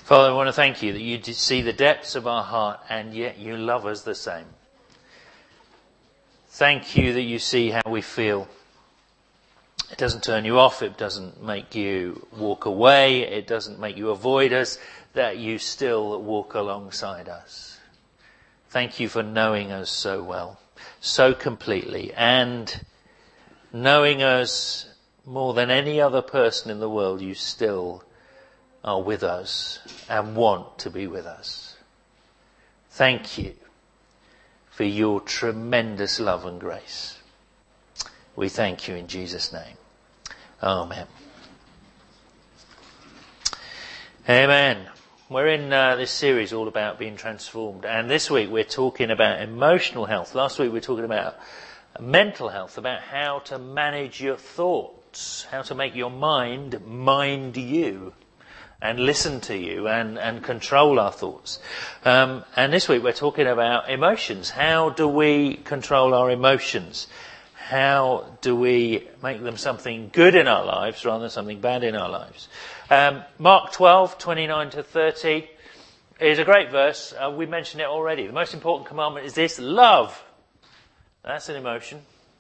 Father, I want to thank you that you see the depths of our heart and yet you love us the same. Thank you that you see how we feel. It doesn't turn you off, it doesn't make you walk away, it doesn't make you avoid us, that you still walk alongside us. Thank you for knowing us so well, so completely, and knowing us more than any other person in the world, you still are with us and want to be with us. Thank you for your tremendous love and grace. We thank you in Jesus' name. Amen. Amen. We're in this series all about being transformed. And this week we're talking about emotional health. Last week we were talking about mental health, about how to manage your thoughts, how to make your mind you and listen to you and control our thoughts. And this week we're talking about emotions. How do we control our emotions? How do we make them something good in our lives rather than something bad in our lives? Mark 12:29-30 is a great verse. We mentioned it already. The most important commandment is this: love. That's an emotion.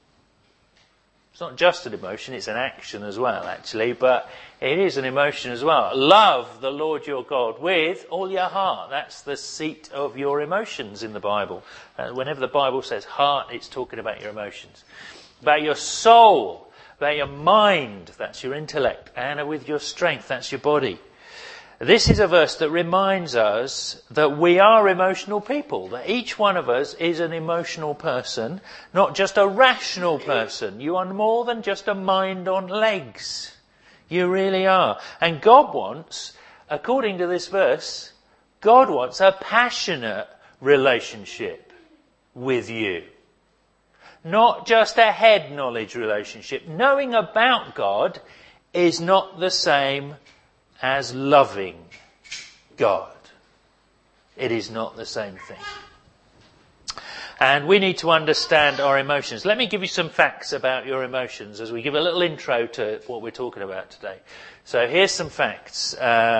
It's not just an emotion, it's an action as well, actually, but it is an emotion as well. Love the Lord your God with all your heart. That's the seat of your emotions in the Bible. Whenever the Bible says heart, it's talking about your emotions. About your soul, about your mind, that's your intellect, and with your strength, that's your body. This is a verse that reminds us that we are emotional people, that each one of us is an emotional person, not just a rational person. You are more than just a mind on legs. You really are. And God wants, according to this verse, God wants a passionate relationship with you. Not just a head knowledge relationship. Knowing about God is not the same as loving God. It is not the same thing. And we need to understand our emotions. Let me give you some facts about your emotions as we give a little intro to what we're talking about today. So here's some facts.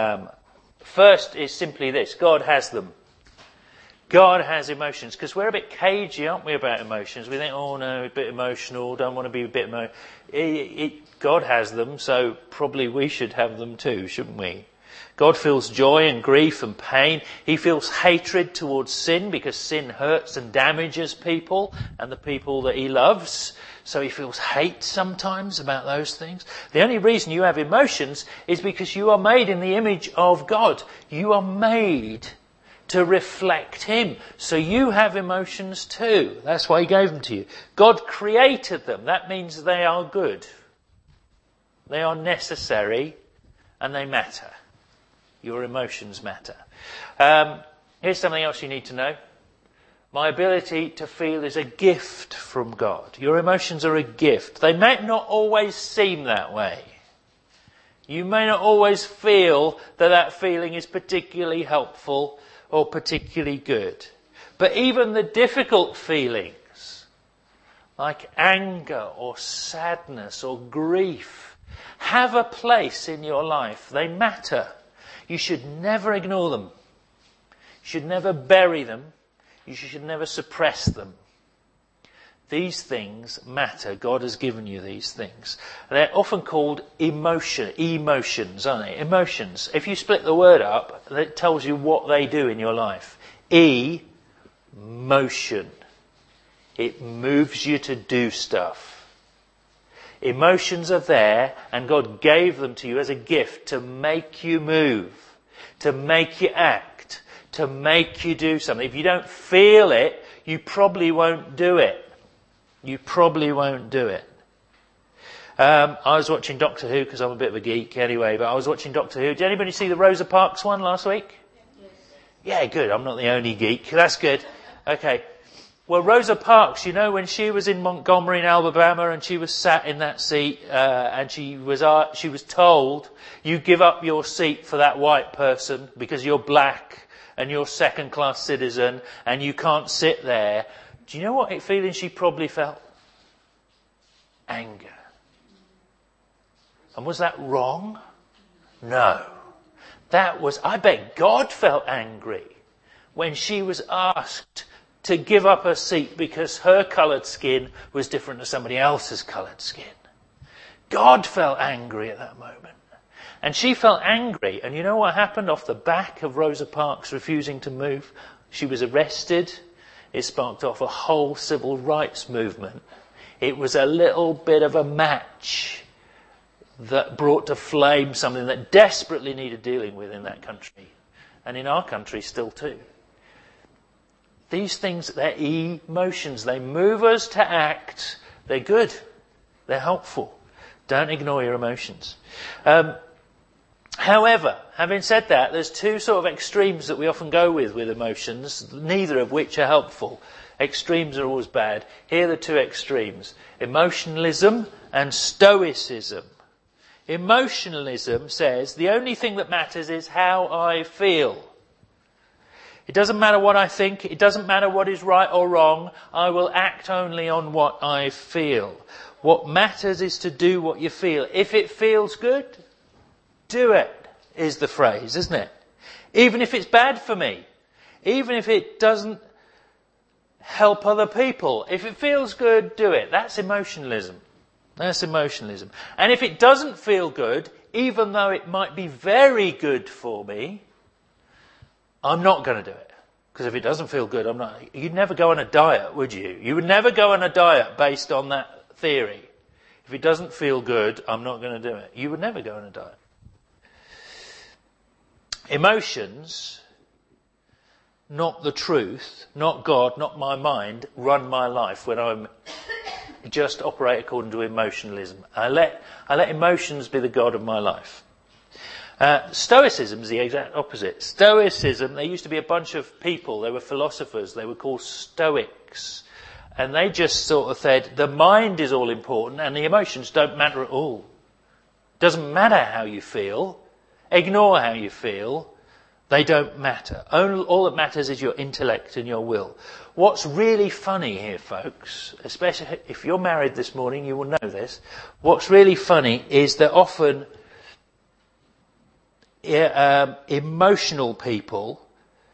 First is simply this: God has them. God has emotions, because we're a bit cagey, aren't we, about emotions? We think, oh no, a bit emotional, don't want to be a bit emotional. God has them, so probably we should have them too, shouldn't we? God feels joy and grief and pain. He feels hatred towards sin, because sin hurts and damages people and the people that he loves. So he feels hate sometimes about those things. The only reason you have emotions is because you are made in the image of God. You are made to reflect him. So you have emotions too. That's why he gave them to you. God created them. That means they are good. They are necessary and they matter. Your emotions matter. Here's something else you need to know. My ability to feel is a gift from God. Your emotions are a gift. They may not always seem that way. You may not always feel that feeling is particularly helpful or particularly good. But even the difficult feelings, like anger or sadness or grief, have a place in your life. They matter. You should never ignore them. You should never bury them. You should never suppress them. These things matter. God has given you these things. They're often called emotions, aren't they? Emotions. If you split the word up, it tells you what they do in your life. Motion. It moves you to do stuff. Emotions are there, and God gave them to you as a gift to make you move, to make you act, to make you do something. If you don't feel it, you probably won't do it. You probably won't do it. I was watching Doctor Who, because I'm a bit of a geek anyway, but I was watching Doctor Who. Did anybody see the Rosa Parks one last week? Yes. Yeah, good. I'm not the only geek. That's good. Okay. Well, Rosa Parks, you know, when she was in Montgomery in Alabama and she was sat in that seat and she was told, you give up your seat for that white person because you're black and you're second-class citizen and you can't sit there. Do you know what feeling she probably felt? Anger. And was that wrong? No. I bet God felt angry when she was asked to give up her seat because her coloured skin was different to somebody else's coloured skin. God felt angry at that moment. And she felt angry. And you know what happened off the back of Rosa Parks refusing to move? She was arrested. It sparked off a whole civil rights movement. It was a little bit of a match that brought to flame something that desperately needed dealing with in that country. And in our country still too. These things, they're emotions. They move us to act. They're good. They're helpful. Don't ignore your emotions. However, having said that, there's two sort of extremes that we often go with emotions, neither of which are helpful. Extremes are always bad. Here are the two extremes. Emotionalism and stoicism. Emotionalism says the only thing that matters is how I feel. It doesn't matter what I think. It doesn't matter what is right or wrong. I will act only on what I feel. What matters is to do what you feel. If it feels good, do it, is the phrase, isn't it? Even if it's bad for me. Even if it doesn't help other people. If it feels good, do it. That's emotionalism. That's emotionalism. And if it doesn't feel good, even though it might be very good for me, I'm not going to do it. Because if it doesn't feel good, you'd never go on a diet, would you? You would never go on a diet based on that theory. If it doesn't feel good, I'm not going to do it. You would never go on a diet. Emotions, not the truth, not God, not my mind, run my life when I'm just operate according to emotionalism. I let emotions be the God of my life. Stoicism is the exact opposite. Stoicism, there used to be a bunch of people, they were philosophers, they were called Stoics. And they just sort of said, the mind is all important and the emotions don't matter at all. Doesn't matter how you feel. Ignore how you feel. They don't matter. All that matters is your intellect and your will. What's really funny here, folks, especially if you're married this morning, you will know this. What's really funny is that often emotional people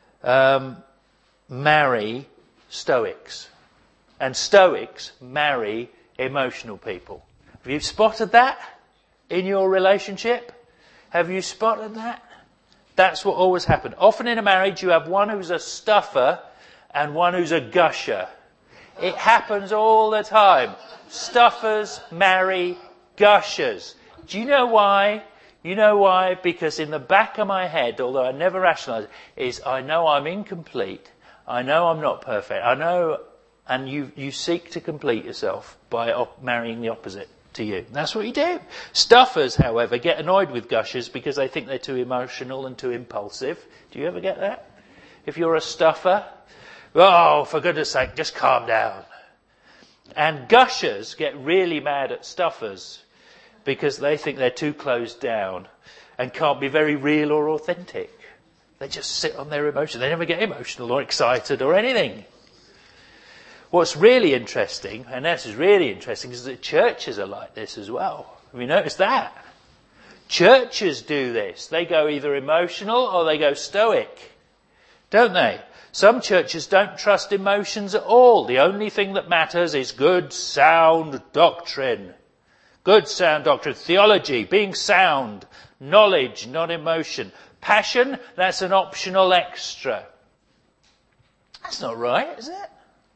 marry Stoics. And Stoics marry emotional people. Have you spotted that in your relationship? Have you spotted that? That's what always happens. Often in a marriage you have one who's a stuffer and one who's a gusher. It happens all the time. Stuffers marry gushers. Do you know why? You know why? Because in the back of my head, although I never rationalise it, is I know I'm incomplete. I know I'm not perfect. I know, and you seek to complete yourself by marrying the opposite to you. That's what you do. Stuffers, however, get annoyed with gushers because they think they're too emotional and too impulsive. Do you ever get that? If you're a stuffer, oh, for goodness sake, just calm down. And gushers get really mad at stuffers because they think they're too closed down and can't be very real or authentic. They just sit on their emotions. They never get emotional or excited or anything. What's really interesting, and this is really interesting, is that churches are like this as well. Have you noticed that? Churches do this. They go either emotional or they go stoic, don't they? Some churches don't trust emotions at all. The only thing that matters is good, sound doctrine. Good, sound doctrine. Theology, being sound. Knowledge, not emotion. Passion, that's an optional extra. That's not right, is it?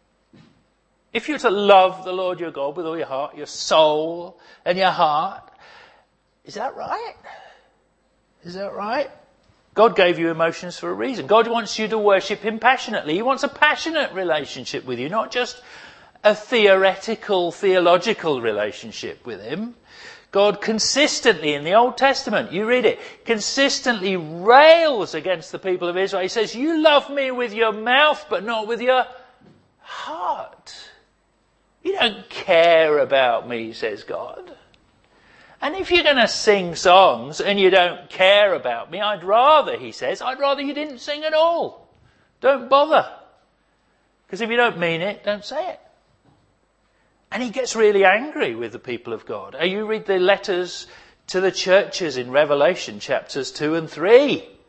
If you're to love the Lord your God with all your heart, your soul, and your heart, is that right? Is that right? God gave you emotions for a reason. God wants you to worship him passionately. He wants a passionate relationship with you, not just a theological relationship with him. God consistently, in the Old Testament, you read it, consistently rails against the people of Israel. He says, you love me with your mouth, but not with your heart. You don't care about me, says God. And if you're going to sing songs and you don't care about me, I'd rather you didn't sing at all. Don't bother. Because if you don't mean it, don't say it. And he gets really angry with the people of God. You read the letters to the churches in Revelation chapters 2 and 3.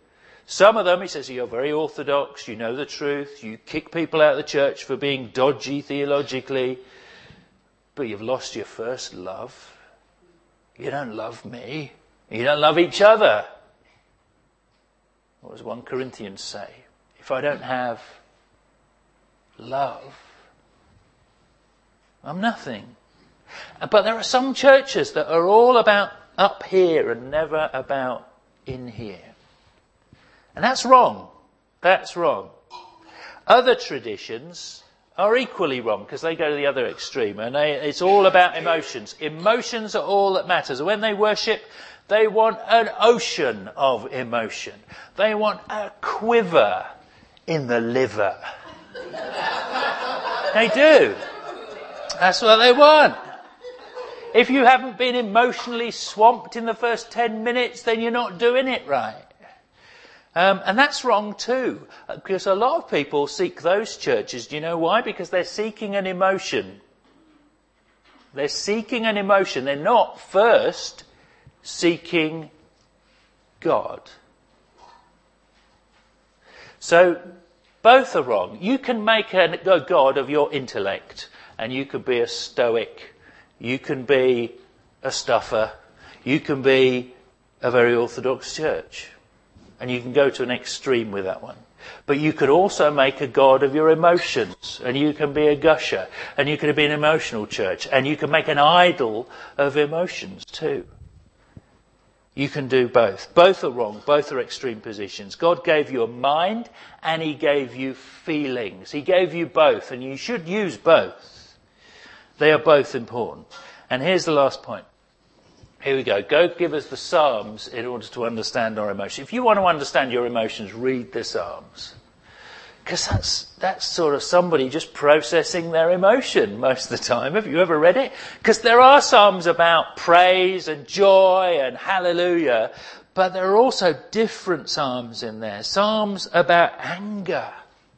Some of them, he says, you're very orthodox, you know the truth, you kick people out of the church for being dodgy theologically, but you've lost your first love. You don't love me. You don't love each other. What does 1 Corinthians say? If I don't have love, I'm nothing. But there are some churches that are all about up here and never about in here. And that's wrong. That's wrong. Other traditions are equally wrong because they go to the other extreme, and it's all about emotions. Emotions are all that matters. When they worship, they want an ocean of emotion. They want a quiver in the liver. They do. That's what they want. If you haven't been emotionally swamped in the first 10 minutes, then you're not doing it right. And that's wrong too, because a lot of people seek those churches. Do you know why? Because they're seeking an emotion. They're seeking an emotion. They're not first seeking God. So both are wrong. You can make a God of your intellect, and you could be a stoic. You can be a stuffer. You can be a very orthodox church. And you can go to an extreme with that one. But you could also make a God of your emotions. And you can be a gusher. And you could be an emotional church. And you can make an idol of emotions too. You can do both. Both are wrong. Both are extreme positions. God gave you a mind and he gave you feelings. He gave you both. And you should use both. They are both important. And here's the last point. Here we go. Go give us the Psalms in order to understand our emotions. If you want to understand your emotions, read the Psalms. Because that's sort of somebody just processing their emotion most of the time. Have you ever read it? Because there are Psalms about praise and joy and hallelujah, but there are also different Psalms in there. Psalms about anger,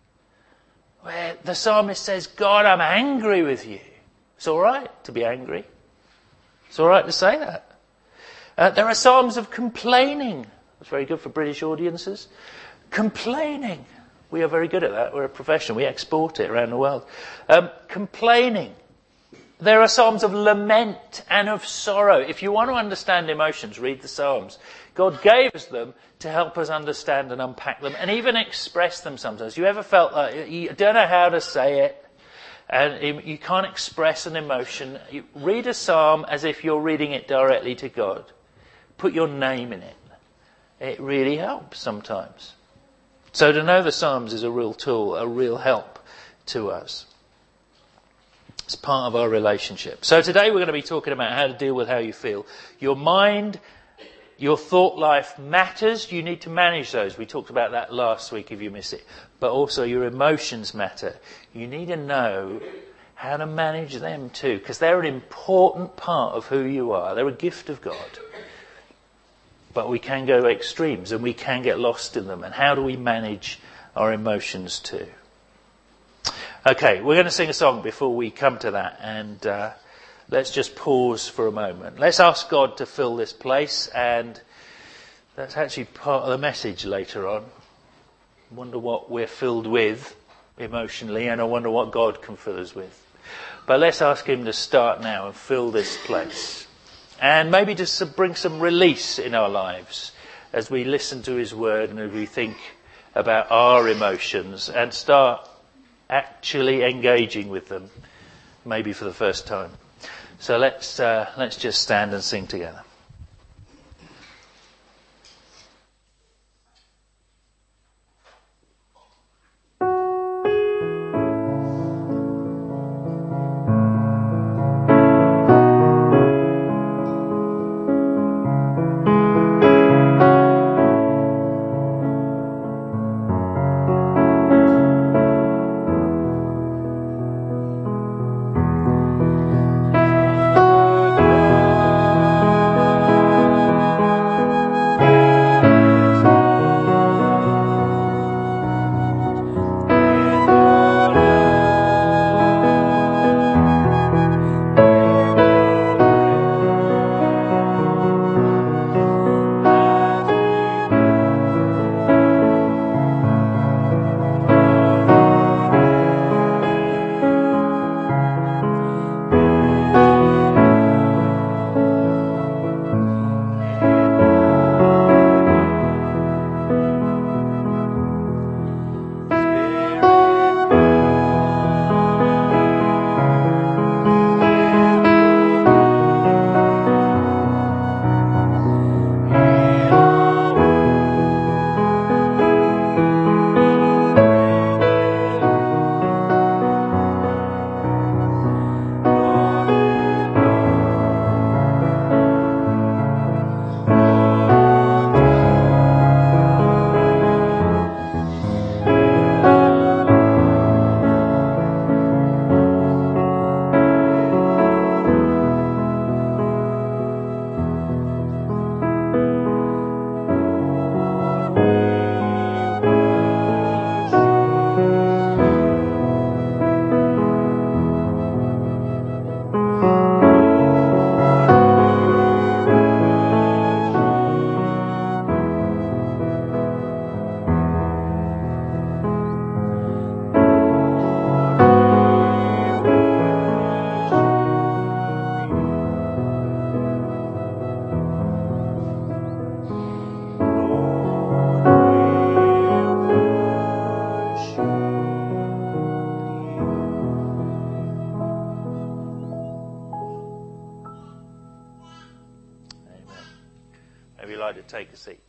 where the psalmist says, God, I'm angry with you. It's all right to be angry. It's all right to say that. There are psalms of complaining. That's very good for British audiences. Complaining. We are very good at that. We're a profession. We export it around the world. Complaining. There are psalms of lament and of sorrow. If you want to understand emotions, read the Psalms. God gave us them to help us understand and unpack them and even express them sometimes. You ever felt like you don't know how to say it? And you can't express an emotion. You read a psalm as if you're reading it directly to God. Put your name in it. It really helps sometimes. So to know the Psalms is a real tool, a real help to us. It's part of our relationship. So today we're going to be talking about how to deal with how you feel. Your mind, your thought life matters. You need to manage those. We talked about that last week if you missed it. But also your emotions matter. You need to know how to manage them too, because they're an important part of who you are. They're a gift of God. But we can go to extremes and we can get lost in them. And how do we manage our emotions too? Okay, we're going to sing a song before we come to that. And let's just pause for a moment. Let's ask God to fill this place. And that's actually part of the message later on. I wonder what we're filled with emotionally, and I wonder what God can fill us with. But let's ask him to start now and fill this place. And maybe just to bring some release in our lives as we listen to his word and as we think about our emotions and start actually engaging with them, maybe for the first time. So let's just stand and sing together. seat.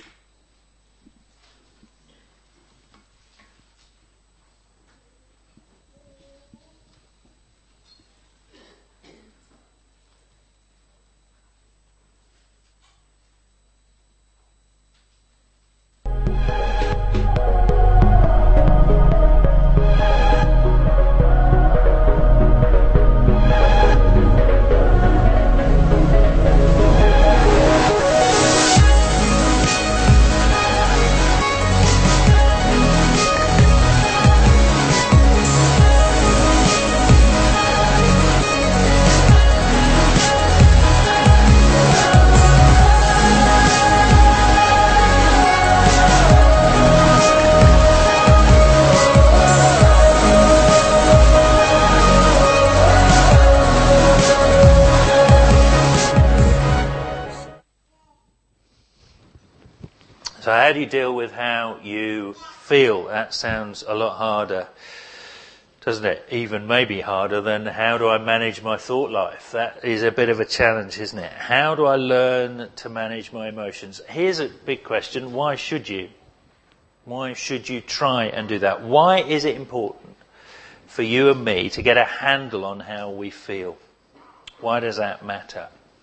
So how do you deal with how you feel? That sounds a lot harder, doesn't it? Even maybe harder than how do I manage my thought life? That is a bit of a challenge, isn't it? How do I learn to manage my emotions? Here's a big question. Why should you? Why should you try and do that? Why is it important for you and me to get a handle on how we feel? Why does that matter?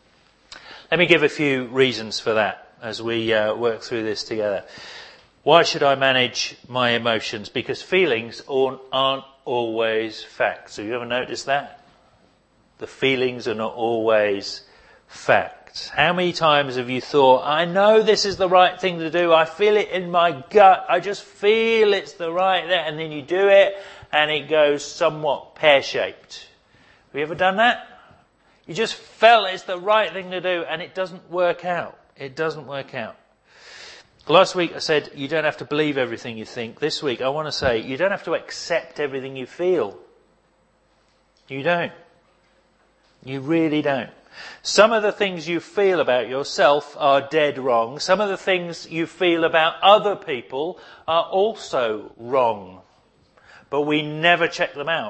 Let me give a few reasons for that as we work through this together. Why should I manage my emotions? Because feelings aren't always facts. Have you ever noticed that? The feelings are not always facts. How many times have you thought, I know this is the right thing to do, I feel it in my gut, I just feel it's the right thing, and then you do it and it goes somewhat pear-shaped. Have you ever done that? You just felt it's the right thing to do and it doesn't work out. It doesn't work out. Last week I said you don't have to believe everything you think. This week I want to say you don't have to accept everything you feel. You don't. You really don't. Some of the things you feel about yourself are dead wrong. Some of the things you feel about other people are also wrong. But we never check them out.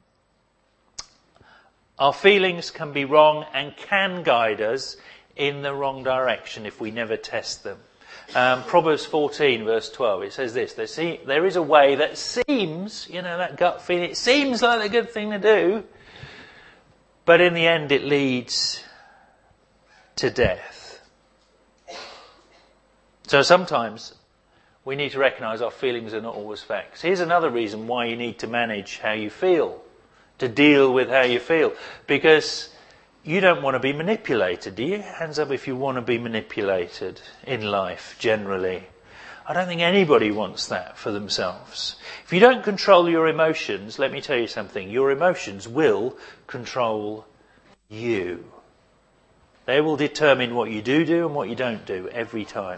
Our feelings can be wrong and can guide us in the wrong direction if we never test them. Proverbs 14 verse 12, it says this, there is a way that seems, that gut feeling, it seems like a good thing to do, but in the end it leads to death. So sometimes we need to recognise our feelings are not always facts. Here's another reason why you need to manage how you feel, to deal with how you feel, because you don't want to be manipulated, do you? Hands up if you want to be manipulated in life, generally. I don't think anybody wants that for themselves. If you don't control your emotions, let me tell you something, your emotions will control you. They will determine what you do and what you don't do every time.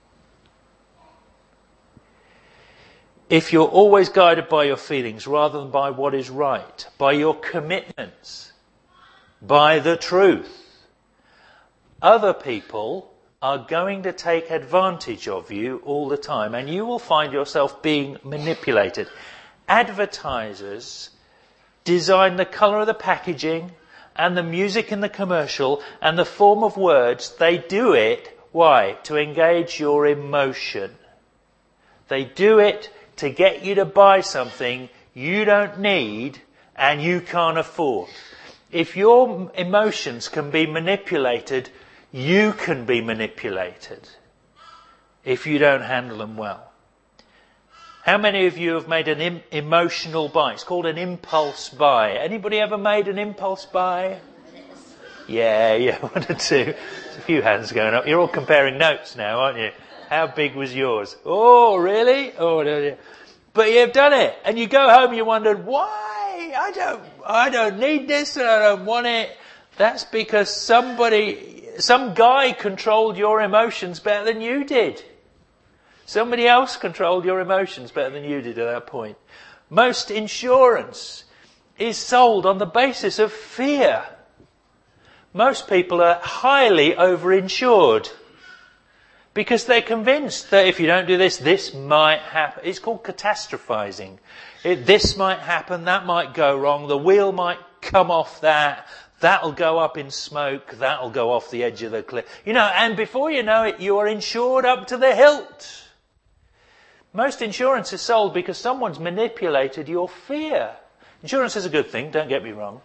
If you're always guided by your feelings rather than by what is right, by your commitments, by the truth, other people are going to take advantage of you all the time and you will find yourself being manipulated. Advertisers design the colour of the packaging and the music in the commercial and the form of words. They do it, why? To engage your emotion. They do it to get you to buy something you don't need and you can't afford. If your emotions can be manipulated, you can be manipulated if you don't handle them well. How many of you have made an emotional buy? It's called an impulse buy. Anybody ever made an impulse buy? Yeah, one or two. There's a few hands going up. You're all comparing notes now, aren't you? How big was yours? Oh, really? Oh, no. But you've done it. And you go home and you wondered, why? I don't need this and I don't want it. That's because some guy controlled your emotions better than you did. Somebody else controlled your emotions better than you did at that point. Most insurance is sold on the basis of fear. Most people are highly overinsured because they're convinced that if you don't do this, this might happen. It's called catastrophizing. This might happen, that might go wrong, the wheel might come off that, That'll go up in smoke. That'll go off the edge of the cliff. And before you know it, you are insured up to the hilt. Most insurance is sold because someone's manipulated your fear. Insurance is a good thing, don't get me wrong.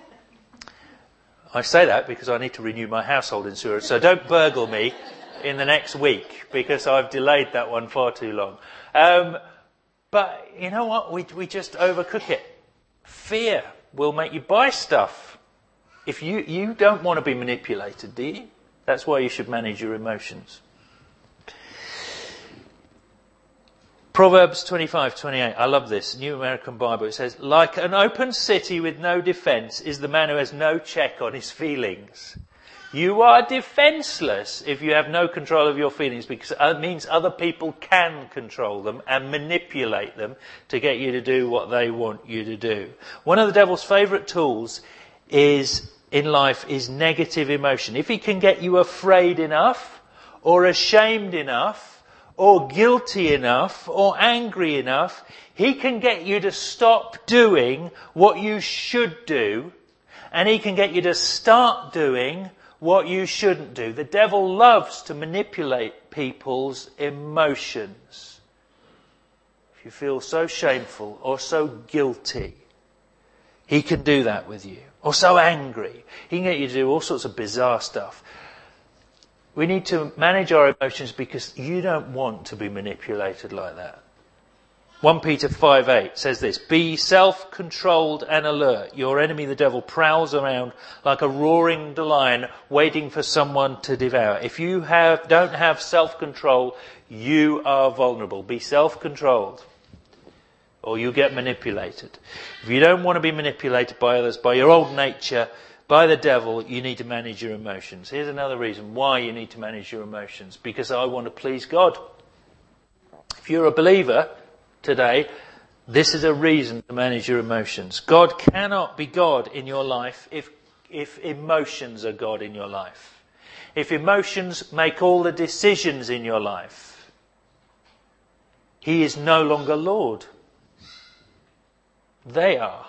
I say that because I need to renew my household insurance, so don't burgle me in the next week because I've delayed that one far too long. But you know what? We just overcook it. Fear will make you buy stuff. If you don't want to be manipulated, do you? That's why you should manage your emotions. Proverbs 25:28. I love this. New American Bible. It says, like an open city with no defence is the man who has no check on his feelings. You are defenceless if you have no control of your feelings, because it means other people can control them and manipulate them to get you to do what they want you to do. One of the devil's favourite tools in life is negative emotion. If he can get you afraid enough or ashamed enough or guilty enough or angry enough, he can get you to stop doing what you should do, and he can get you to start doing what you shouldn't do. The devil loves to manipulate people's emotions. If you feel so shameful or so guilty, he can do that with you. Or so angry. He can get you to do all sorts of bizarre stuff. We need to manage our emotions because you don't want to be manipulated like that. 1 Peter 5:8 says this, be self-controlled and alert. Your enemy, the devil, prowls around like a roaring lion waiting for someone to devour. If you don't have self-control, you are vulnerable. Be self-controlled or you get manipulated. If you don't want to be manipulated by others, by your old nature, by the devil, you need to manage your emotions. Here's another reason why you need to manage your emotions. Because I want to please God. If you're a believer today, this is a reason to manage your emotions. God cannot be God in your life if emotions are God in your life. If emotions make all the decisions in your life, he is no longer Lord. They are.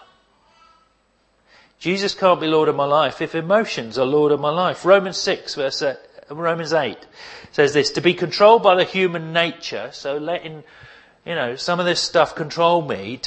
Jesus can't be Lord of my life if emotions are Lord of my life. Romans 8 says this, to be controlled by the human nature, so letting, some of this stuff control me,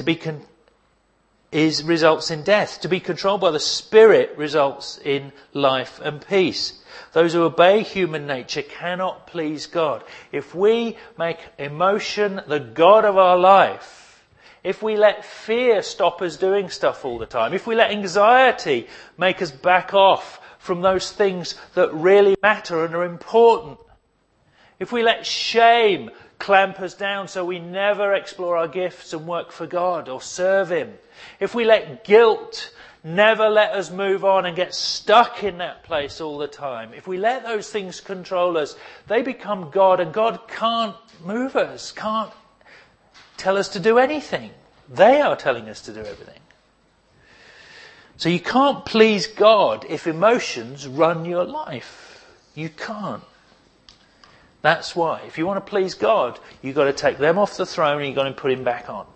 results in death. To be controlled by the Spirit results in life and peace. Those who obey human nature cannot please God. If we make emotion the God of our life, if we let fear stop us doing stuff all the time, if we let anxiety make us back off from those things that really matter and are important, if we let shame clamp us down so we never explore our gifts and work for God or serve him, if we let guilt never let us move on and get stuck in that place all the time, if we let those things control us, they become God, and God can't move us, can't tell us to do anything. They are telling us to do everything. So you can't please God if emotions run your life. You can't. That's why. If you want to please God, you've got to take them off the throne and you've got to put him back on.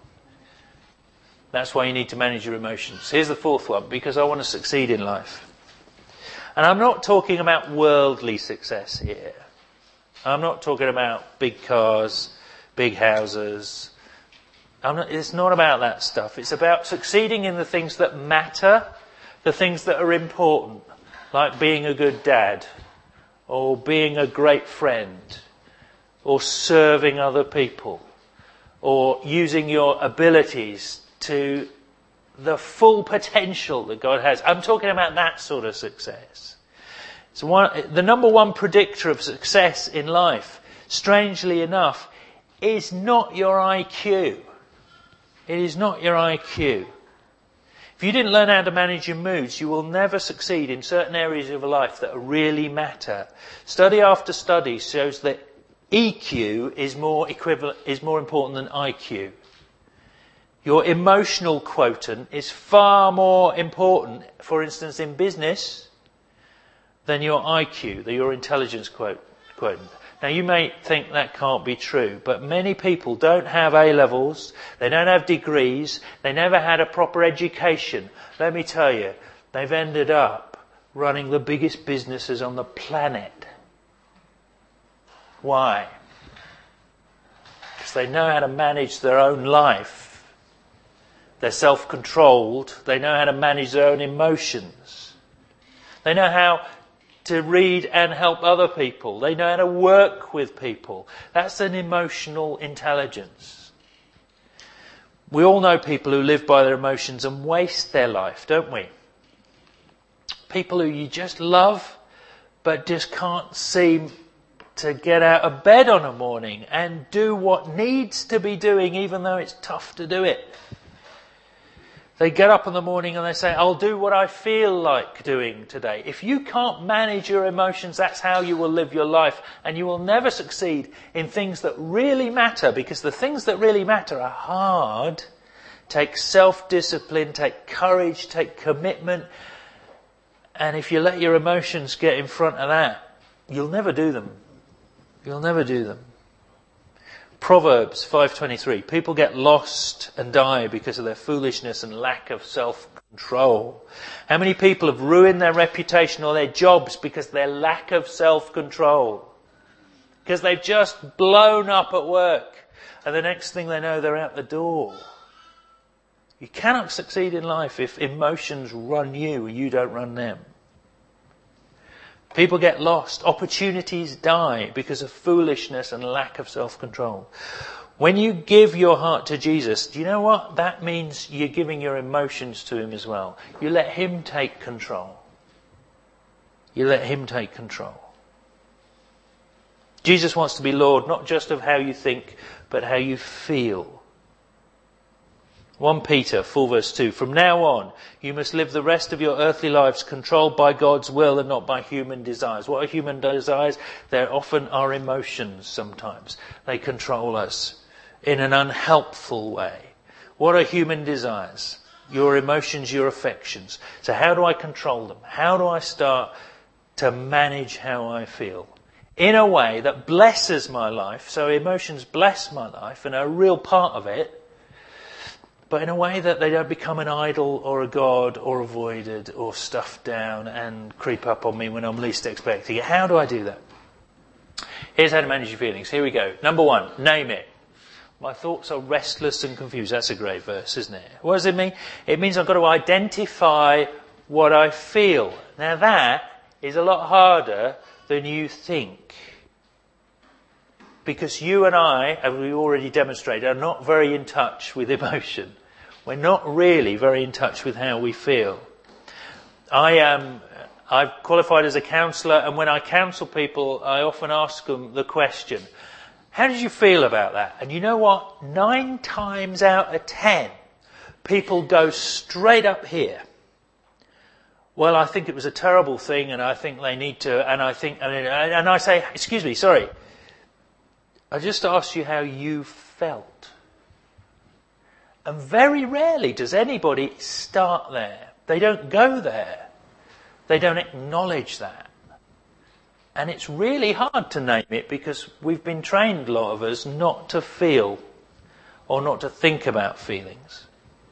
That's why you need to manage your emotions. Here's the fourth one, because I want to succeed in life. And I'm not talking about worldly success here. I'm not talking about big cars, big houses. It's not about that stuff. It's about succeeding in the things that matter, the things that are important, like being a good dad, or being a great friend, or serving other people, or using your abilities to the full potential that God has. I'm talking about that sort of success. The number one predictor of success in life, strangely enough, is not your IQ. It is not your IQ. If you didn't learn how to manage your moods, you will never succeed in certain areas of life that really matter. Study after study shows that EQ is more important than IQ. Your emotional quotient is far more important, for instance, in business, than your IQ, your intelligence quotient. Now, you may think that can't be true, but many people don't have A-levels, they don't have degrees, they never had a proper education. Let me tell you, they've ended up running the biggest businesses on the planet. Why? Because they know how to manage their own life. They're self-controlled. They know how to manage their own emotions. They know how to read and help other people. They know how to work with people. That's an emotional intelligence. We all know people who live by their emotions and waste their life, don't we? People who you just love, but just can't seem to get out of bed on a morning and do what needs to be doing, even though it's tough to do it. They get up in the morning and they say, I'll do what I feel like doing today. If you can't manage your emotions, that's how you will live your life. And you will never succeed in things that really matter, because the things that really matter are hard. Take self-discipline, take courage, take commitment. And if you let your emotions get in front of that, you'll never do them. You'll never do them. Proverbs 5:23. People get lost and die because of their foolishness and lack of self-control. How many people have ruined their reputation or their jobs because of their lack of self-control? Because they've just blown up at work, and the next thing they know, they're out the door. You cannot succeed in life if emotions run you and you don't run them. People get lost. Opportunities die because of foolishness and lack of self-control. When you give your heart to Jesus, do you know what? That means you're giving your emotions to him as well. You let him take control. You let him take control. Jesus wants to be Lord, not just of how you think, but how you feel. 1 Peter 4 verse 2. From now on, you must live the rest of your earthly lives controlled by God's will and not by human desires. What are human desires? They're often our emotions sometimes. They control us in an unhelpful way. What are human desires? Your emotions, your affections. So how do I control them? How do I start to manage how I feel? In a way that blesses my life. So emotions bless my life and are a real part of it. But in a way that they don't become an idol or a god or avoided or stuffed down and creep up on me when I'm least expecting it. How do I do that? Here's how to manage your feelings. Here we go. Number 1, name it. My thoughts are restless and confused. That's a great verse, isn't it? What does it mean? It means I've got to identify what I feel. Now that is a lot harder than you think. Because you and I, as we already demonstrated, are not very in touch with emotion. We're not really very in touch with how we feel. I've qualified as a counsellor, and when I counsel people, I often ask them the question, how did you feel about that? And you know what? 9 times out of 10, people go straight up here. Well, I think it was a terrible thing, and I think they need to, and I say, excuse me, sorry. I just asked you how you felt. And very rarely does anybody start there. They don't go there. They don't acknowledge that. And it's really hard to name it because we've been trained, a lot of us, not to feel or not to think about feelings.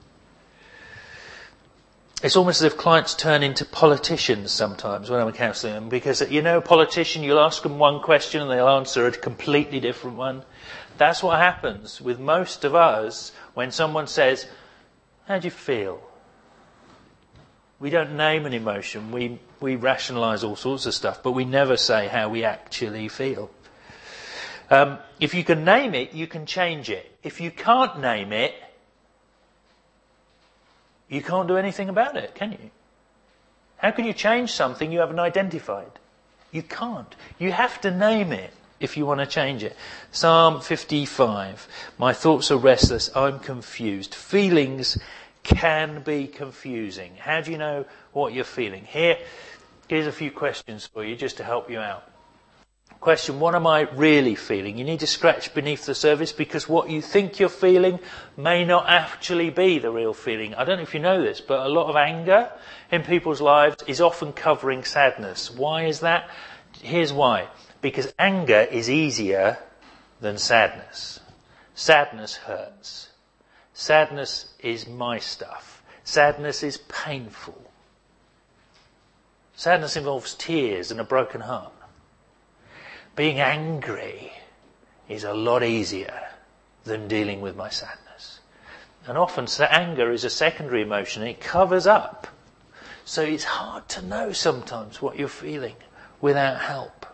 It's almost as if clients turn into politicians sometimes when I'm counselling them, because, you know, a politician, you'll ask them one question and they'll answer a completely different one. That's what happens with most of us when someone says, how do you feel? We don't name an emotion. We rationalise all sorts of stuff, but we never say how we actually feel. If you can name it, you can change it. If you can't name it, you can't do anything about it, can you? How can you change something you haven't identified? You can't. You have to name it if you want to change it. Psalm 55. My thoughts are restless. I'm confused. Feelings can be confusing. How do you know what you're feeling? Here's a few questions for you just to help you out. Question, what am I really feeling? You need to scratch beneath the surface because what you think you're feeling may not actually be the real feeling. I don't know if you know this, but a lot of anger in people's lives is often covering sadness. Why is that? Here's why. Because anger is easier than sadness. Sadness hurts. Sadness is my stuff. Sadness is painful. Sadness involves tears and a broken heart. Being angry is a lot easier than dealing with my sadness. And often anger is a secondary emotion. It covers up. So it's hard to know sometimes what you're feeling without help.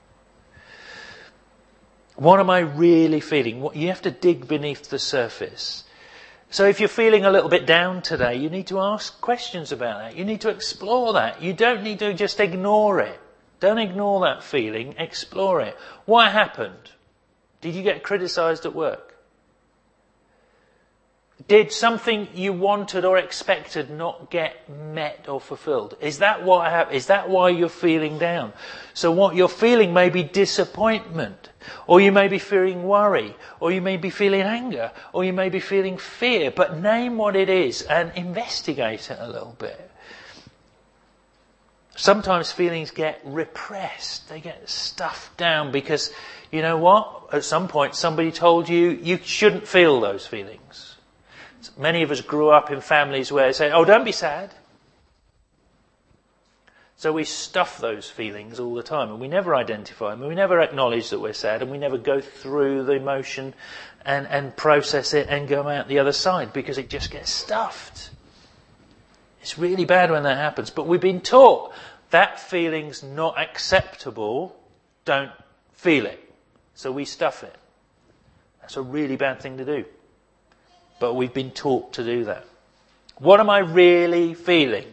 What am I really feeling? You have to dig beneath the surface. So if you're feeling a little bit down today, you need to ask questions about that. You need to explore that. You don't need to just ignore it. Don't ignore that feeling. Explore it. What happened? Did you get criticised at work? Did something you wanted or expected not get met or fulfilled? Is that what happened? Is that why you're feeling down? So what you're feeling may be disappointment, or you may be feeling worry, or you may be feeling anger, or you may be feeling fear. But name what it is and investigate it a little bit. Sometimes feelings get repressed. They get stuffed down because, you know what? At some point somebody told you you shouldn't feel those feelings. Many of us grew up in families where they say, oh, don't be sad. So we stuff those feelings all the time and we never identify them and we never acknowledge that we're sad and we never go through the emotion and process it and go out the other side because it just gets stuffed. It's really bad when that happens. But we've been taught that feeling's not acceptable, don't feel it. So we stuff it. That's a really bad thing to do. But we've been taught to do that. What am I really feeling?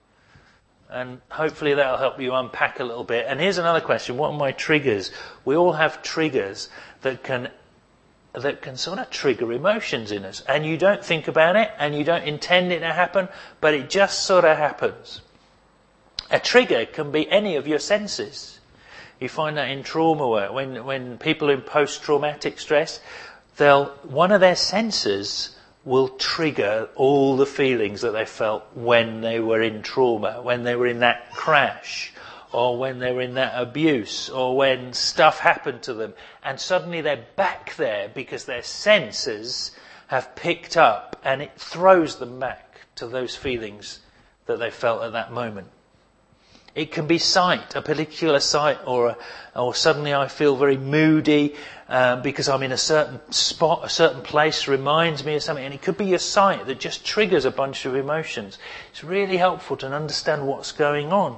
And hopefully that'll help you unpack a little bit. And here's another question. What are my triggers? We all have triggers that can sort of trigger emotions in us. And you don't think about it and you don't intend it to happen, but it just sort of happens. A trigger can be any of your senses. You find that in trauma work. When people in post-traumatic stress, one of their senses will trigger all the feelings that they felt when they were in trauma, when they were in that crash, or when they were in that abuse, or when stuff happened to them. And suddenly they're back there because their senses have picked up and it throws them back to those feelings that they felt at that moment. It can be sight, a particular sight, or suddenly I feel very moody because I'm in a certain spot, a certain place reminds me of something. And it could be your sight that just triggers a bunch of emotions. It's really helpful to understand what's going on.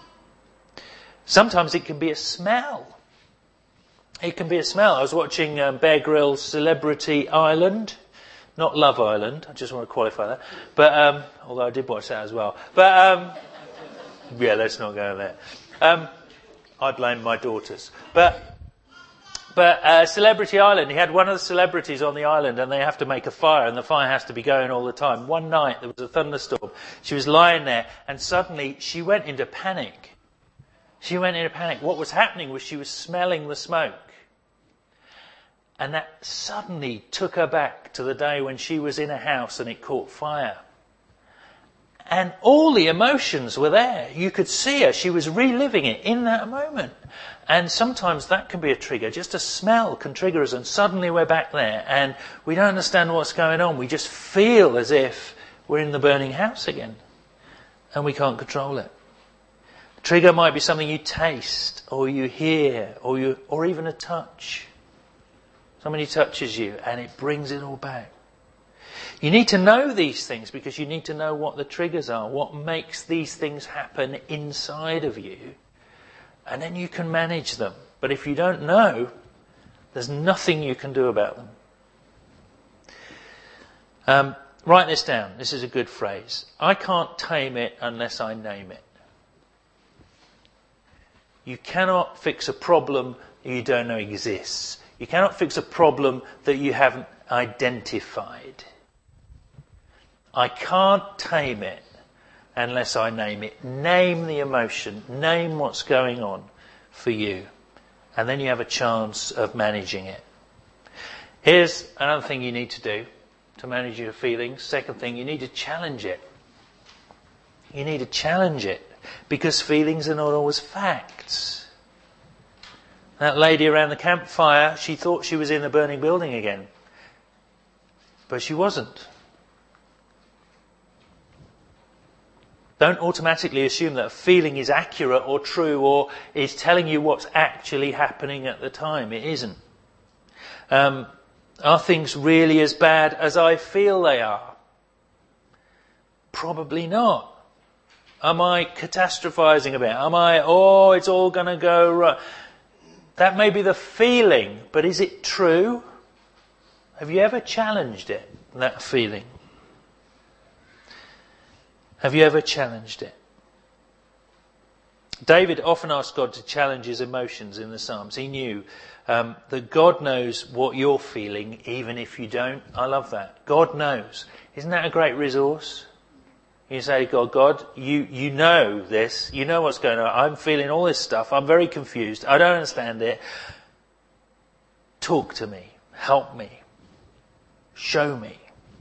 Sometimes it can be a smell. It can be a smell. I was watching Bear Grylls' Celebrity Island. Not Love Island, I just want to qualify that. But although I did watch that as well. But yeah, let's not go there. I blame my daughters. But Celebrity Island, he had one of the celebrities on the island and they have to make a fire and the fire has to be going all the time. One night there was a thunderstorm. She was lying there and suddenly she went into panic. What was happening was she was smelling the smoke. And that suddenly took her back to the day when she was in a house and it caught fire. And all the emotions were there. You could see her. She was reliving it in that moment. And sometimes that can be a trigger. Just a smell can trigger us and suddenly we're back there and we don't understand what's going on. We just feel as if we're in the burning house again and we can't control it. The trigger might be something you taste or you hear or even a touch. Somebody touches you and it brings it all back. You need to know these things because you need to know what the triggers are, what makes these things happen inside of you, and then you can manage them. But if you don't know, there's nothing you can do about them. Write this down. This is a good phrase. I can't tame it unless I name it. You cannot fix a problem that you don't know exists. You cannot fix a problem that you haven't identified. I can't tame it unless I name it. Name the emotion. Name what's going on for you. And then you have a chance of managing it. Here's another thing you need to do to manage your feelings. Second thing, you need to challenge it. You need to challenge it because feelings are not always facts. That lady around the campfire, she thought she was in the burning building again. But she wasn't. Don't automatically assume that a feeling is accurate or true or is telling you what's actually happening at the time. It isn't. Are things really as bad as I feel they are? Probably not. Am I catastrophizing a bit? Am I, it's all going to go right? That may be the feeling, but is it true? Have you ever challenged it, that feeling? Have you ever challenged it? David often asked God to challenge his emotions in the Psalms. He knew that God knows what you're feeling, even if you don't. I love that. God knows. Isn't that a great resource? You say to God, you know this. You know what's going on. I'm feeling all this stuff. I'm very confused. I don't understand it. Talk to me. Help me. Show me.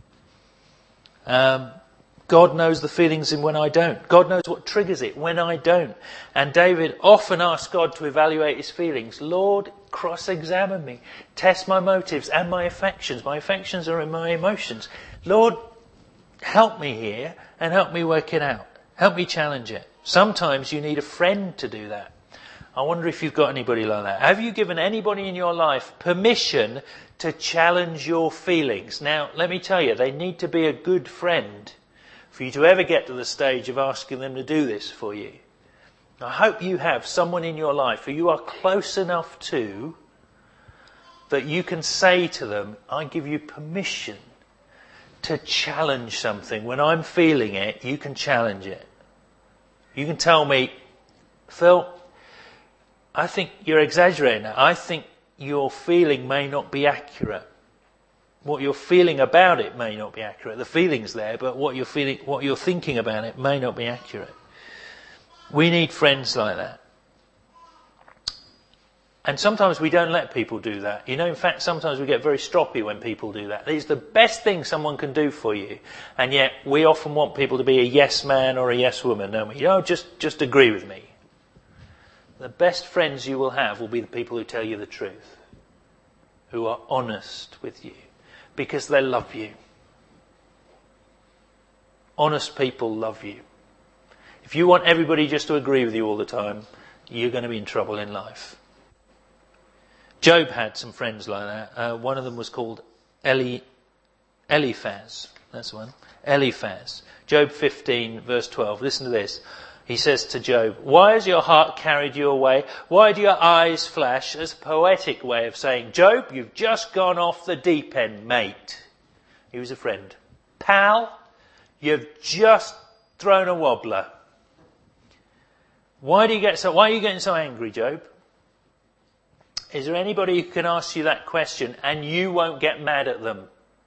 God knows the feelings in when I don't. God knows what triggers it when I don't. And David often asked God to evaluate his feelings. Lord, cross-examine me. Test my motives and my affections. My affections are in my emotions. Lord, help me here and help me work it out. Help me challenge it. Sometimes you need a friend to do that. I wonder if you've got anybody like that. Have you given anybody in your life permission to challenge your feelings? Now, let me tell you, they need to be a good friend for you to ever get to the stage of asking them to do this for you. I hope you have someone in your life who you are close enough to that you can say to them, I give you permission to challenge something. When I'm feeling it, you can challenge it. You can tell me, Phil, I think you're exaggerating. I think your feeling may not be accurate. What you're feeling about it may not be accurate. The feeling's there, but what you're thinking about it may not be accurate. We need friends like that. And sometimes we don't let people do that. You know, in fact, sometimes we get very stroppy when people do that. It's the best thing someone can do for you. And yet we often want people to be a yes man or a yes woman, don't we? Just agree with me. The best friends you will have will be the people who tell you the truth, who are honest with you, because they love you. Honest people love you. If you want everybody just to agree with you all the time, you're going to be in trouble in life. Job had some friends like that. One of them was called Eliphaz. That's the one. Eliphaz. Job 15, verse 12. Listen to this. He says to Job, why has your heart carried you away? Why do your eyes flash? As a poetic way of saying, Job, you've just gone off the deep end, mate. He was a friend. Pal, you've just thrown a wobbler. Why are you getting so angry, Job? Is there anybody who can ask you that question and you won't get mad at them?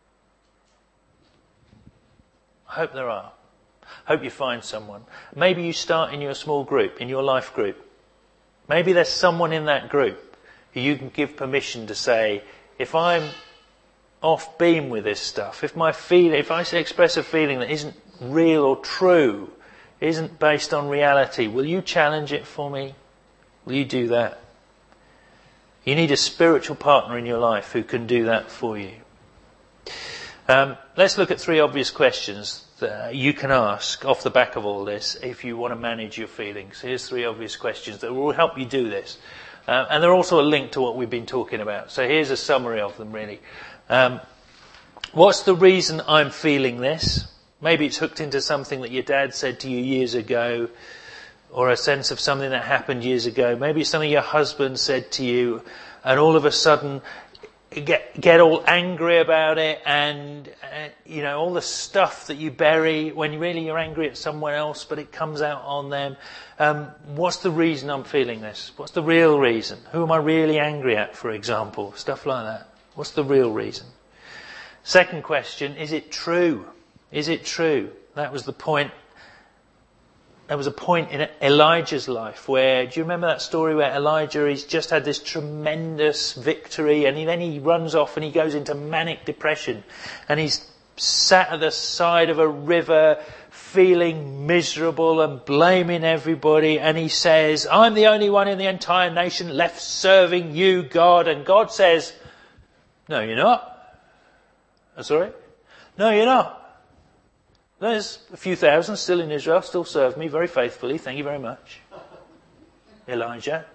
I hope there are. Hope you find someone. Maybe you start in your small group, in your life group. Maybe there's someone in that group who you can give permission to say, if I'm off beam with this stuff, if I express a feeling that isn't real or true, isn't based on reality, will you challenge it for me? Will you do that? You need a spiritual partner in your life who can do that for you. Let's look at 3 obvious questions that you can ask off the back of all this if you want to manage your feelings. Here's 3 obvious questions that will help you do this. And they're also a link to what we've been talking about. So here's a summary of them, really. What's the reason I'm feeling this? Maybe it's hooked into something that your dad said to you years ago, or a sense of something that happened years ago. Maybe it's something your husband said to you, and all of a sudden get all angry about it, and all the stuff that you bury when really you're angry at someone else, but it comes out on them. What's the reason I'm feeling this? What's the real reason? Who am I really angry at, for example? Stuff like that. What's the real reason? Second question, is it true? Is it true? That was the point. There was a point in Elijah's life where, do you remember that story where Elijah, he's just had this tremendous victory, and then he runs off and he goes into manic depression, and he's sat at the side of a river feeling miserable and blaming everybody, and he says, I'm the only one in the entire nation left serving you, God. And God says, no, you're not. Sorry? No, you're not. There's a few thousand still in Israel, still serve me very faithfully. Thank you very much, Elijah.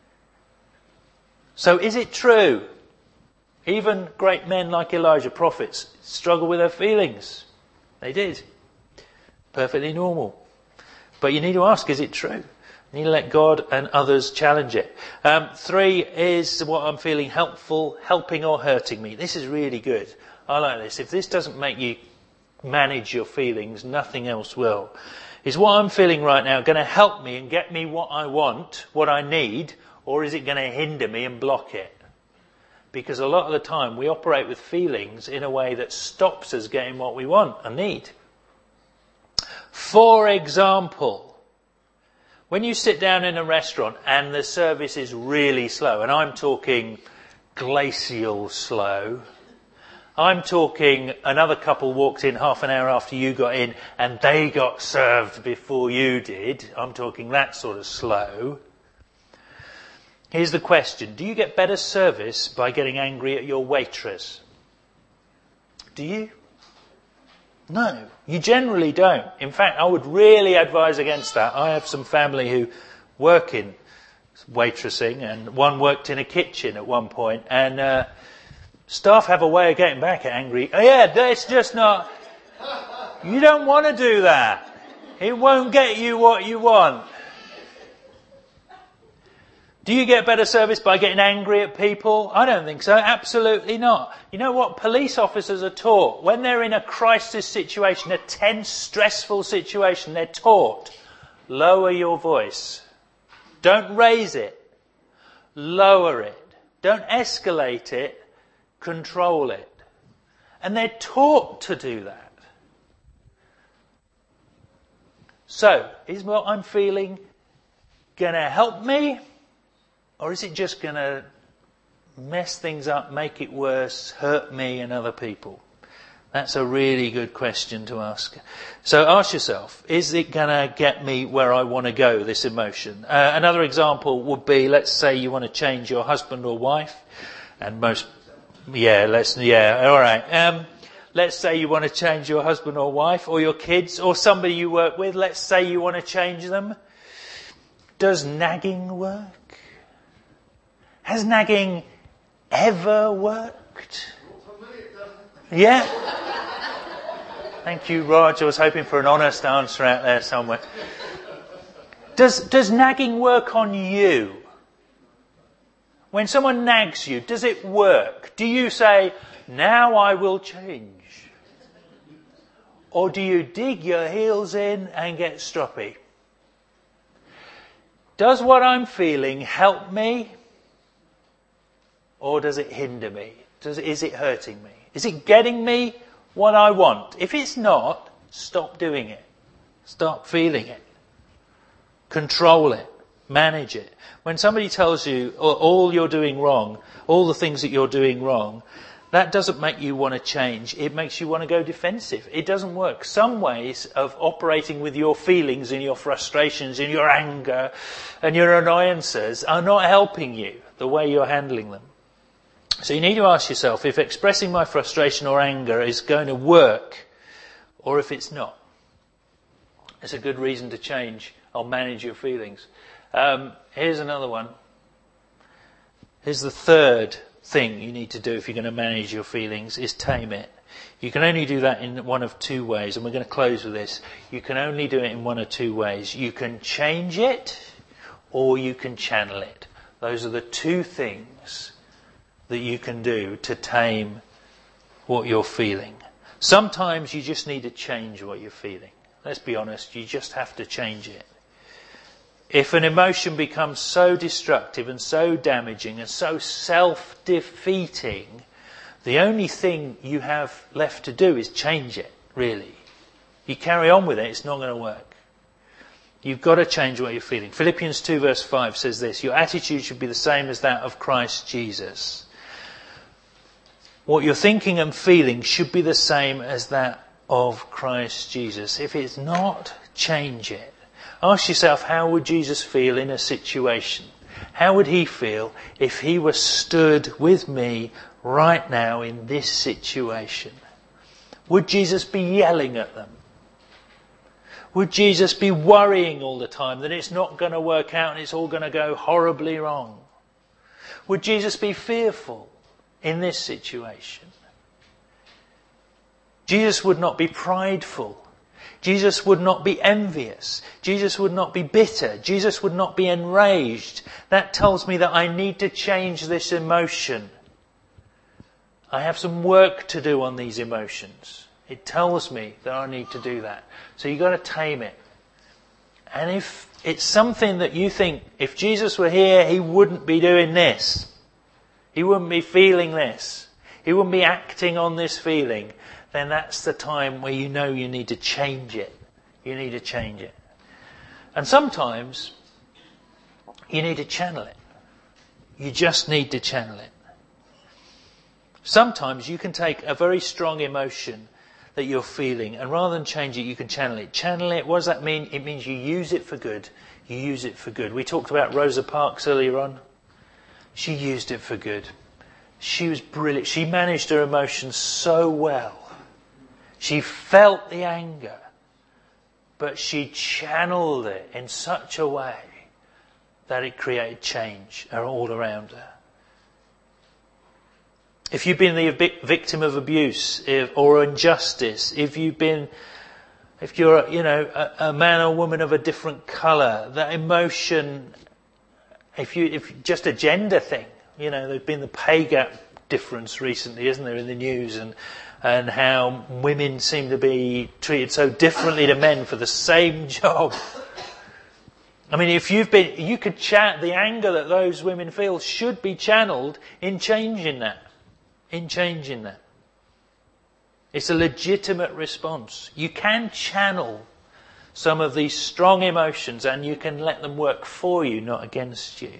So is it true? Even great men like Elijah, prophets, struggle with their feelings. They did. Perfectly normal. But you need to ask, is it true? You need to let God and others challenge it. 3 is what I'm feeling helpful, helping or hurting me. This is really good. I like this. If this doesn't make you manage your feelings, nothing else will. Is what I'm feeling right now going to help me and get me what I want, what I need, or is it going to hinder me and block it? Because a lot of the time we operate with feelings in a way that stops us getting what we want and need. For example, when you sit down in a restaurant and the service is really slow, and I'm talking glacial slow, I'm talking another couple walked in half an hour after you got in and they got served before you did, I'm talking that sort of slow. Here's the question. Do you get better service by getting angry at your waitress? Do you? No, you generally don't. In fact, I would really advise against that. I have some family who work in waitressing, and one worked in a kitchen at one point, and staff have a way of getting back at angry. Oh yeah, that's just not... You don't want to do that. It won't get you what you want. Do you get better service by getting angry at people? I don't think so. Absolutely not. You know what? Police officers are taught, when they're in a crisis situation, a tense, stressful situation, they're taught, lower your voice. Don't raise it. Lower it. Don't escalate it. Control it. And they're taught to do that. So, is what I'm feeling going to help me? Or is it just going to mess things up, make it worse, hurt me and other people? That's a really good question to ask. So ask yourself, is it going to get me where I want to go, this emotion? Another example would be, let's say you want to change your husband or wife. And let's say you want to change your husband or wife, or your kids, or somebody you work with. Let's say you want to change them. Does nagging work? Has nagging ever worked? Yeah? Thank you, Raj. I was hoping for an honest answer out there somewhere. Does nagging work on you? When someone nags you, does it work? Do you say, now I will change? Or do you dig your heels in and get stroppy? Does what I'm feeling help me? Or does it hinder me? Is it hurting me? Is it getting me what I want? If it's not, stop doing it. Stop feeling it. Control it. Manage it. When somebody tells you all you're doing wrong, all the things that you're doing wrong, that doesn't make you want to change. It makes you want to go defensive. It doesn't work. Some ways of operating with your feelings and your frustrations and your anger and your annoyances are not helping you the way you're handling them. So you need to ask yourself if expressing my frustration or anger is going to work or if it's not. It's a good reason to change or manage your feelings. Here's another one. Here's the third thing you need to do if you're going to manage your feelings, is tame it. You can only do that in one of two ways, and we're going to close with this. You can only do it in one of two ways. You can change it or you can channel it. Those are the two things that you can do to tame what you're feeling. Sometimes you just need to change what you're feeling. Let's be honest, you just have to change it. If an emotion becomes so destructive and so damaging and so self-defeating, the only thing you have left to do is change it, really. You carry on with it, it's not going to work. You've got to change what you're feeling. Philippians 2 verse 5 says this, your attitude should be the same as that of Christ Jesus. What you're thinking and feeling should be the same as that of Christ Jesus. If it's not, change it. Ask yourself, how would Jesus feel in a situation? How would he feel if he were stood with me right now in this situation? Would Jesus be yelling at them? Would Jesus be worrying all the time that it's not going to work out and it's all going to go horribly wrong? Would Jesus be fearful in this situation? Jesus would not be prideful. Jesus would not be envious. Jesus would not be bitter. Jesus would not be enraged. That tells me that I need to change this emotion. I have some work to do on these emotions. It tells me that I need to do that. So you've got to tame it. And if it's something that you think, if Jesus were here, he wouldn't be doing this. He wouldn't be feeling this. He wouldn't be acting on this feeling. Then that's the time where you know you need to change it. You need to change it. And sometimes you need to channel it. You just need to channel it. Sometimes you can take a very strong emotion that you're feeling, and rather than change it, you can channel it. Channel it, what does that mean? It means you use it for good. You use it for good. We talked about Rosa Parks earlier on. She used it for good. She was brilliant. She managed her emotions so well. She felt the anger, but she channeled it in such a way that it created change all around her. If you've been the victim of abuse or injustice, if you're a man or woman of a different colour, that emotion, if just a gender thing, there's been the pay gap difference recently, isn't there, in the news, and how women seem to be treated so differently to men for the same job. I mean, you could chat, the anger that those women feel should be channeled in changing that. It's a legitimate response. You can channel some of these strong emotions and you can let them work for you, not against you.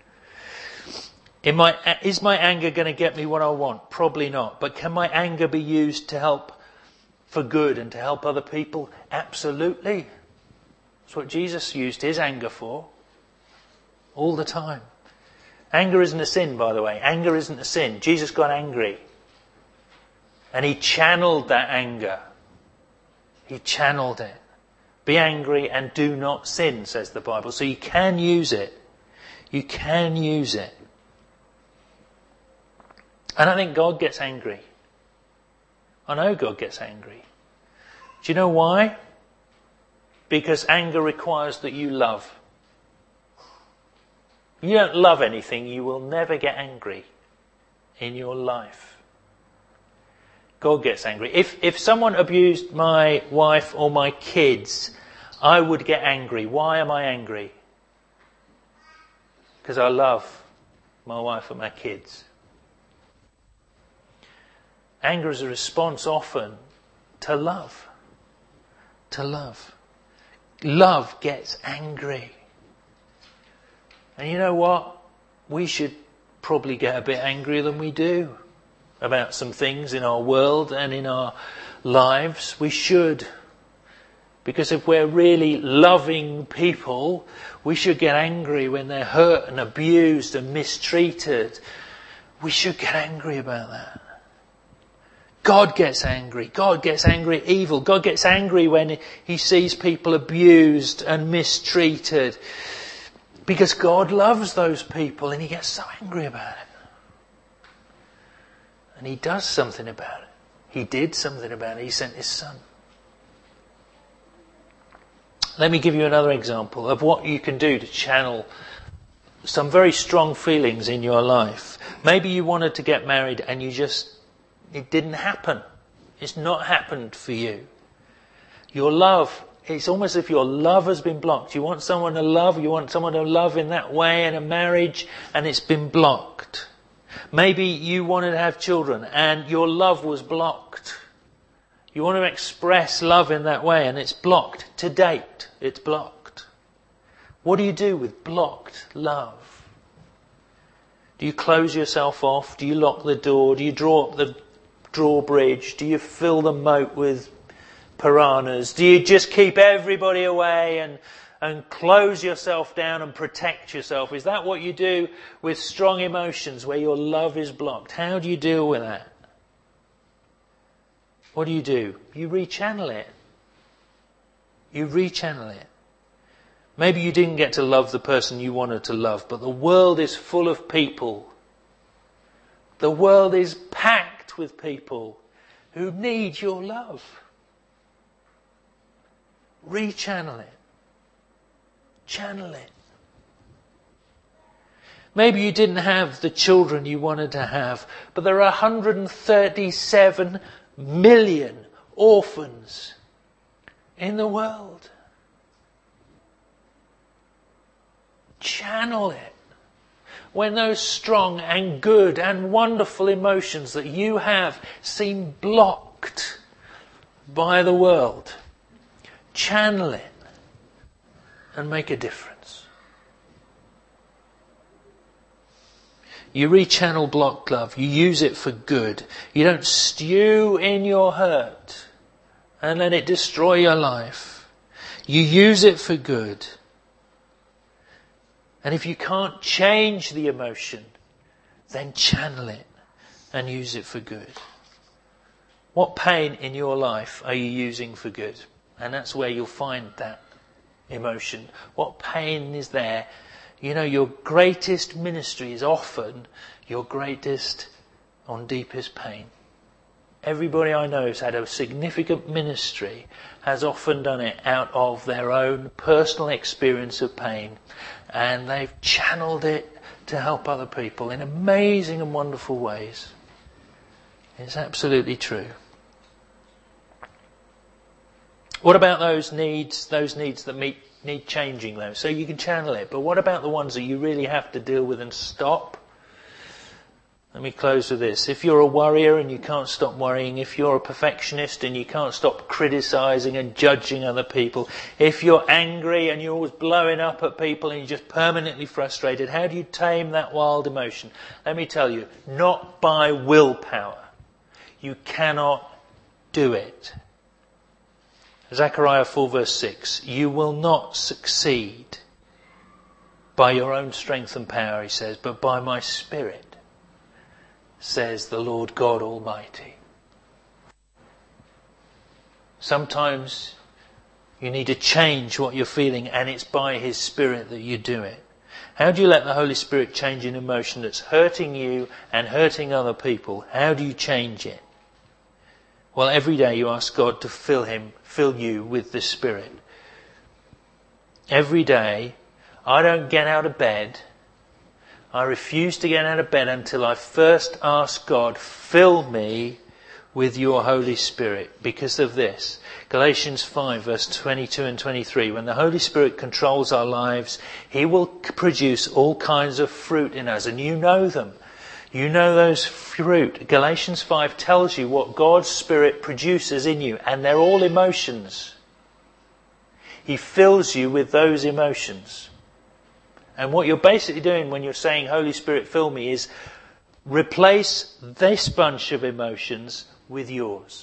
Is my anger going to get me what I want? Probably not. But can my anger be used to help for good and to help other people? Absolutely. That's what Jesus used his anger for. All the time. Anger isn't a sin, by the way. Anger isn't a sin. Jesus got angry. And he channeled that anger. He channeled it. Be angry and do not sin, says the Bible. So you can use it. You can use it. And I think God gets angry. I know God gets angry. Do you know why? Because anger requires that you love. You don't love anything, you will never get angry in your life. God gets angry. If someone abused my wife or my kids, I would get angry. Why am I angry? Because I love my wife and my kids. Anger is a response often to love. To love. Love gets angry. And you know what? We should probably get a bit angrier than we do about some things in our world and in our lives. We should. Because if we're really loving people, we should get angry when they're hurt and abused and mistreated. We should get angry about that. God gets angry. God gets angry at evil. God gets angry when he sees people abused and mistreated. Because God loves those people and he gets so angry about it. And he does something about it. He did something about it. He sent his son. Let me give you another example of what you can do to channel some very strong feelings in your life. Maybe you wanted to get married and it didn't happen. It's not happened for you. Your love, it's almost as if your love has been blocked. You want someone to love in that way in a marriage, and it's been blocked. Maybe you wanted to have children and your love was blocked. You want to express love in that way and it's blocked. To date, it's blocked. What do you do with blocked love? Do you close yourself off? Do you lock the door? Do you draw up the drawbridge? Do you fill the moat with piranhas? Do you just keep everybody away and close yourself down and protect yourself? Is that what you do with strong emotions where your love is blocked? How do you deal with that? What do? You rechannel it. You rechannel it. Maybe you didn't get to love the person you wanted to love, but the world is full of people. The world is packed with people who need your love. Rechannel it. Channel it. Maybe you didn't have the children you wanted to have, but there are 137 million orphans in the world. Channel it. When those strong and good and wonderful emotions that you have seem blocked by the world, channel it and make a difference. You rechannel blocked love. You use it for good. You don't stew in your hurt and let it destroy your life. You use it for good. And if you can't change the emotion, then channel it and use it for good. What pain in your life are you using for good? And that's where you'll find that emotion. What pain is there? You know, your greatest ministry is often your greatest and deepest pain. Everybody I know who's had a significant ministry has often done it out of their own personal experience of pain, and they've channeled it to help other people in amazing and wonderful ways. It's absolutely true. What about those needs that need changing though? So you can channel it, but what about the ones that you really have to deal with and stop? Let me close with this. If you're a worrier and you can't stop worrying, if you're a perfectionist and you can't stop criticising and judging other people, if you're angry and you're always blowing up at people and you're just permanently frustrated, how do you tame that wild emotion? Let me tell you, not by willpower. You cannot do it. Zechariah 4 verse 6, you will not succeed by your own strength and power, he says, but by my Spirit, says the Lord God Almighty. Sometimes you need to change what you're feeling, and it's by His Spirit that you do it. How do you let the Holy Spirit change an emotion that's hurting you and hurting other people? How do you change it? Well, every day you ask God to fill you with the Spirit. Every day, I don't get out of bed. I refuse to get out of bed until I first ask God, fill me with your Holy Spirit. Because of this, Galatians 5 verse 22 and 23, when the Holy Spirit controls our lives, He will produce all kinds of fruit in us, and you know them. You know those fruit. Galatians 5 tells you what God's Spirit produces in you, and they're all emotions. He fills you with those emotions. And what you're basically doing when you're saying, Holy Spirit, fill me, is replace this bunch of emotions with yours.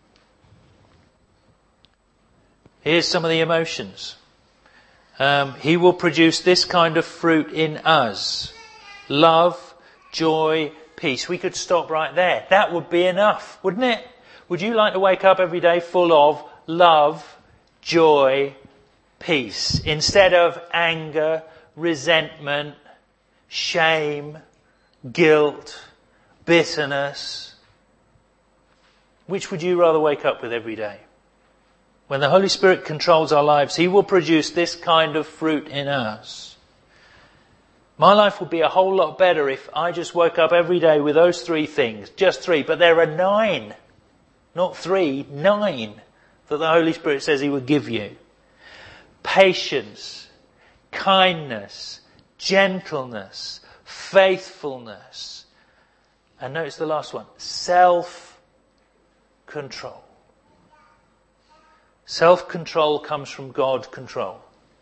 Here's some of the emotions. He will produce this kind of fruit in us. Love, joy, peace. We could stop right there. That would be enough, wouldn't it? Would you like to wake up every day full of love, joy, peace, instead of anger, resentment, shame, guilt, bitterness? Which would you rather wake up with every day? When the Holy Spirit controls our lives, He will produce this kind of fruit in us. My life would be a whole lot better if I just woke up every day with those 3 things. Just 3, but there are 9. Not 3, 9 that the Holy Spirit says He would give you. Patience, kindness, gentleness, faithfulness. And notice the last one, self-control. Self-control comes from God control.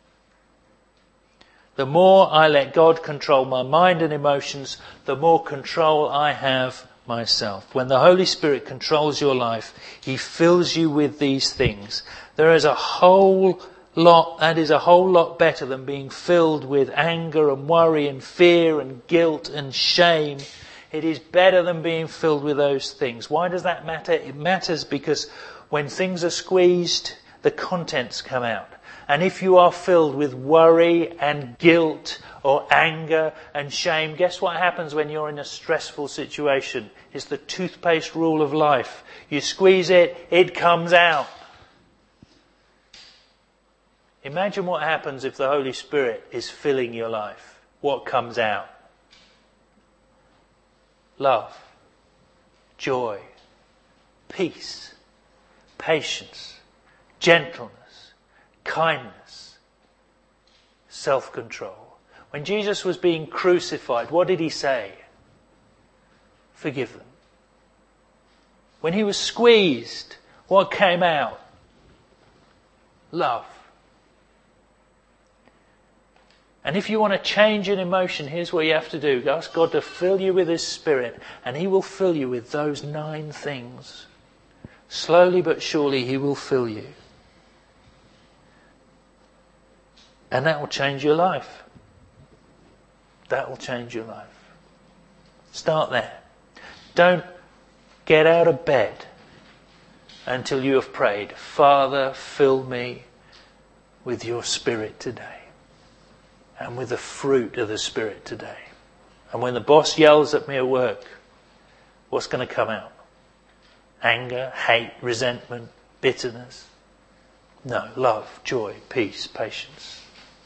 The more I let God control my mind and emotions, the more control I have myself. When the Holy Spirit controls your life, He fills you with these things. There is a whole lot, that is a whole lot better than being filled with anger and worry and fear and guilt and shame. It is better than being filled with those things. Why does that matter? It matters because when things are squeezed the contents come out. And if you are filled with worry and guilt or anger and shame, guess what happens when you're in a stressful situation? It's the toothpaste rule of life. You squeeze it, it comes out. Imagine what happens if the Holy Spirit is filling your life. What comes out? Love, joy, peace, patience, gentleness, kindness, self-control. When Jesus was being crucified, what did he say? Forgive them. When he was squeezed, what came out? Love. And if you want to change an emotion, here's what you have to do. Ask God to fill you with His Spirit, and He will fill you with those 9 things. Slowly but surely He will fill you. And that will change your life. That will change your life. Start there. Don't get out of bed until you have prayed, Father, fill me with your Spirit today. And with the fruit of the Spirit today. And when the boss yells at me at work, what's going to come out? Anger, hate, resentment, bitterness? No, love, joy, peace, patience.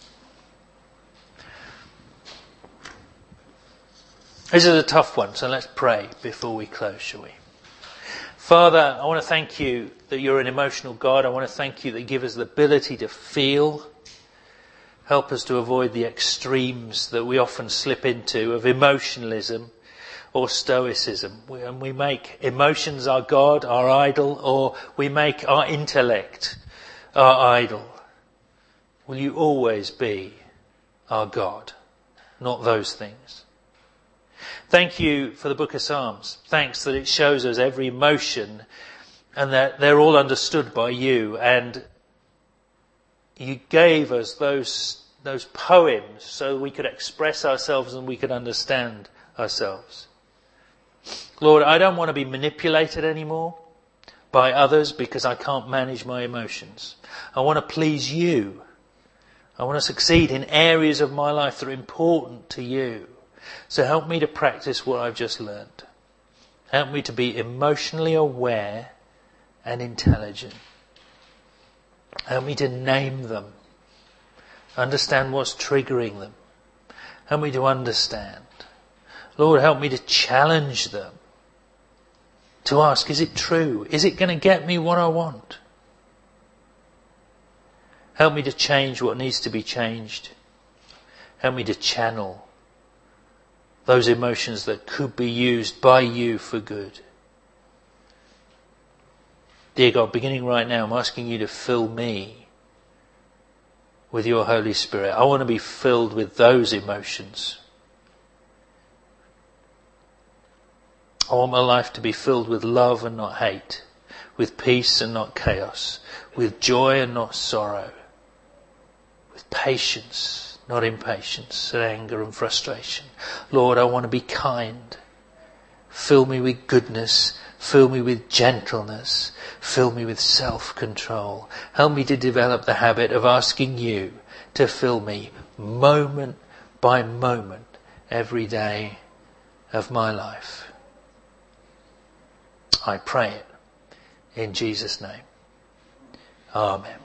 This is a tough one, so let's pray before we close, shall we? Father, I want to thank you that you're an emotional God. I want to thank you that you give us the ability to feel. Help us to avoid the extremes that we often slip into of emotionalism or stoicism. And we make emotions our God, our idol, or we make our intellect our idol. Will you always be our God, not those things? Thank you for the book of Psalms. Thanks that it shows us every emotion and that they're all understood by you, and you gave us those poems so we could express ourselves and we could understand ourselves. Lord, I don't want to be manipulated anymore by others because I can't manage my emotions. I want to please you. I want to succeed in areas of my life that are important to you. So help me to practice what I've just learned. Help me to be emotionally aware and intelligent. Help me to name them. Understand what's triggering them. Help me to understand. Lord, help me to challenge them. To ask, is it true? Is it going to get me what I want? Help me to change what needs to be changed. Help me to channel those emotions that could be used by you for good. Dear God, beginning right now, I'm asking you to fill me with your Holy Spirit. I want to be filled with those emotions. I want my life to be filled with love and not hate, with peace and not chaos, with joy and not sorrow, with patience, not impatience, and anger and frustration. Lord, I want to be kind. Fill me with goodness. Fill me with gentleness. Fill me with self-control. Help me to develop the habit of asking you to fill me moment by moment every day of my life. I pray it in Jesus' name. Amen.